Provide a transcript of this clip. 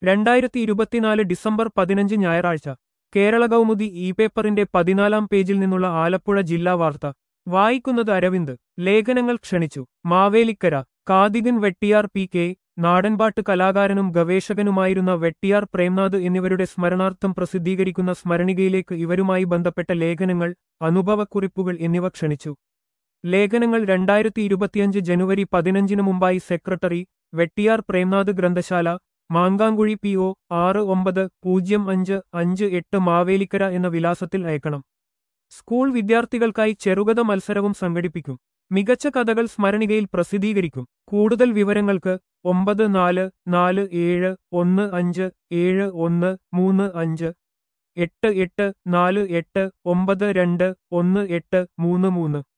2024 December 15 ഞായറാഴ്ച Kerala Kaumudi E പേപ്പറിന്റെ 14 പേജിൽ നിന്നുള്ള ആലപ്പുഴ ജില്ലാ വാർത്ത വായിക്കുന്നത് അരവിന്ദ്. ലേഖനങ്ങൾ ക്ഷണിച്ചു. Mavelikkara Kathikan Vettiyar P K. നാടൻപാട്ട് കലാകാരനും ഗവേഷകനുമായിരുന്ന വെട്ടിയാർ പ്രേംനാഥ് എന്നിവരുടെ സ്മരണാർത്ഥം പ്രസിദ്ധീകരിക്കുന്ന സ്മരണികയിലേക്ക് ഇവരുമായി ബന്ധപ്പെട്ട ലേഖനങ്ങൾ, അനുഭവക്കുറിപ്പുകൾ എന്നിവ ക്ഷണിച്ചു. ലേഖനങ്ങൾ 2025 ജനുവരി 15 മുമ്പായി സെക്രട്ടറി, വെട്ടിയാർ പ്രേംനാഥ് ഗ്രന്ഥശാല, മാങ്കാങ്കുഴി PO 690558 മാവേലിക്കര എന്ന വിലാസത്തിൽ അയക്കണം. സ്കൂൾ വിദ്യാർത്ഥികൾക്കായി ചെറുകഥ മത്സരവും സംഘടിപ്പിക്കും. മികച്ച കഥകൾ സ്മരണികയിൽ പ്രസിദ്ധീകരിക്കും. കൂടുതൽ വിവരങ്ങൾക്ക് 9415157135 8848921833